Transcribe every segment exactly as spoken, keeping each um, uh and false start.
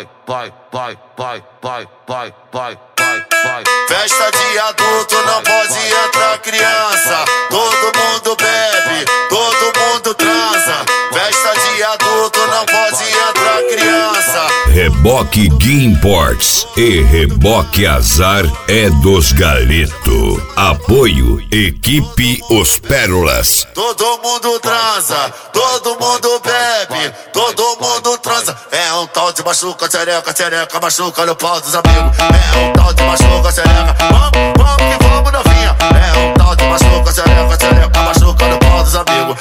vai, vai, vai, vai, vai, vai, vai, vai, vai. Festa de adulto não pode entrar criança. Todo mundo bebe, todo mundo transa. Festa de adulto não pode entrar criança. Reboque Gui Imports e Reboque Azar é dos Galeto. Apoio Equipe Os Pérolas. Todo mundo transa, todo mundo bebe, todo mundo transa. É um tal de machuca, tchereca, tchereca, machuca no pau dos amigos. É um tal de machuca, tchereca, vamos, vamos que vamos novinha. É um tal de machuca, tchereca, tchereca, machuca no pau dos amigos.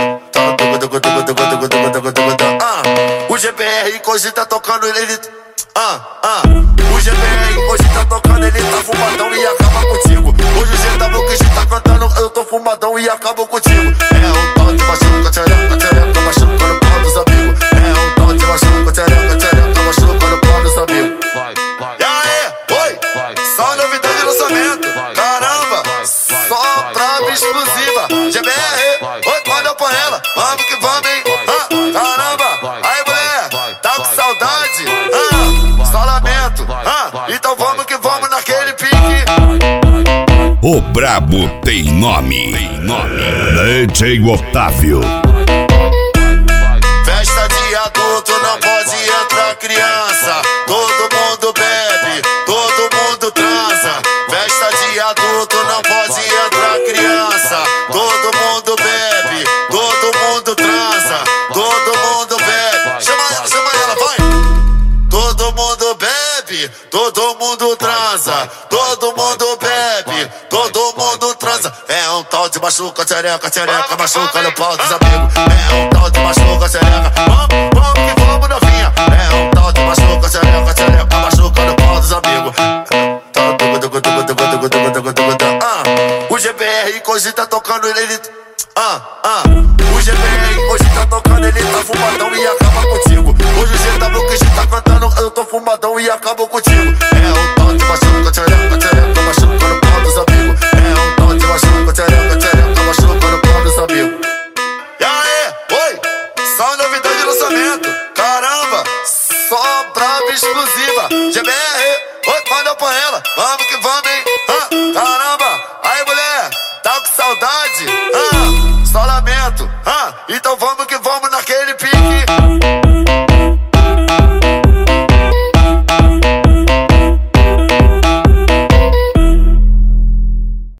Ah, o G B R hoje tá tocando ele. Ah, ah, o G B R hoje tá tocando, ele tá fumadão e acaba contigo. Hoje o G W que tá cantando, eu tô fumadão e acabo contigo. É um tal de machuca, tchereca, tchereca, machuca no pau dos amigos. É um tal de machuca, tchereca, tchereca, machuca no pau dos amigos. E aí, oi, só novidade de lançamento. Caramba, só trava exclusiva. G B R, oi, olha pra ela, vamos que vamos, hein. Ah, caramba, aí mulher, tá com saudade? Ah, só lamento. Ah, então vamos que vamos naquele pique. O brabo tem nome, tem nome. D J Otávio. Festa de adulto não pode entrar criança. Todo mundo bebe, todo mundo transa. Festa de adulto não pode entrar criança. Todo mundo bebe, todo mundo transa. Todo mundo bebe. Chama ela, chama ela, vai. Todo mundo bebe, todo mundo transa. Todo mundo bebe, todo mundo transa. É um tal de machuca, tchereca, tchereca, machuca no pau dos amigos. É um tal de machuca, tchereca, vamos, vamos que vamos novinha. É um tal de machuca, tchereca, tchereca, machuca no pau dos amigos. Ah, o G B R hoje tá tocando ele. Ah, ah, o G B R hoje tá tocando, ele tá fumadão e acaba contigo. Hoje o G W que tá cantando, eu tô fumadão e acabo contigo. É um tal de machuca, tchereca, tchereca, machuca no pau dos amigos. É um tal de machuca, tchereca, tchereca, machuca no pau dos amigos. E aí, oi, só novidade de lançamento. Caramba, só brava exclusiva. G B R, oi, manda pra ela, vamos que vamos, hein. Ah, caramba, aí mulher, tá com saudade? Ah, só lamento. Ah, então vamos que vamos naquele pique.